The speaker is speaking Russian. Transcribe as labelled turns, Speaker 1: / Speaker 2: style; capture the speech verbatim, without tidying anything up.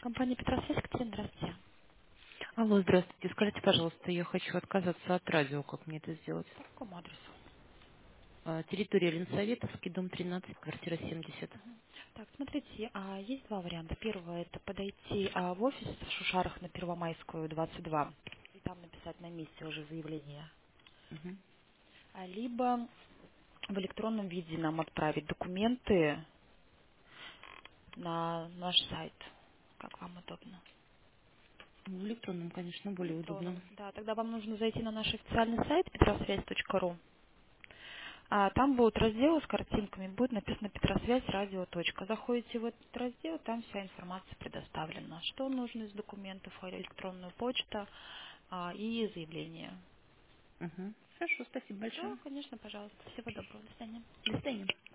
Speaker 1: Компания Петросвязь, Катерина, здравствуйте.
Speaker 2: Алло, здравствуйте. Скажите, пожалуйста, я хочу отказаться от радио. Как мне это сделать?
Speaker 1: По какому адресу?
Speaker 2: А, территория Ленсоветовский, дом тринадцать, квартира семьдесят.
Speaker 1: Так, смотрите, а, есть два варианта. Первый — это подойти а, в офис в Шушарах на Первомайскую, двадцать два, и там написать на месте уже заявление.
Speaker 2: Мгм.
Speaker 1: А, Либо в электронном виде нам отправить документы на наш сайт, как вам удобно.
Speaker 2: Ну, в электронном, конечно,
Speaker 1: В
Speaker 2: более удобно.
Speaker 1: электронном, да. Тогда вам нужно зайти на наш официальный сайт петросвязь точка ру. А там будут разделы с картинками, будет написано «Петросвязь радио. Точка». Заходите в этот раздел, там вся информация предоставлена. Что нужно из документов, электронную почту а, и заявление.
Speaker 2: Угу. Хорошо, спасибо
Speaker 1: Да,
Speaker 2: большое.
Speaker 1: конечно, пожалуйста. Всего доброго. До свидания.
Speaker 2: До свидания.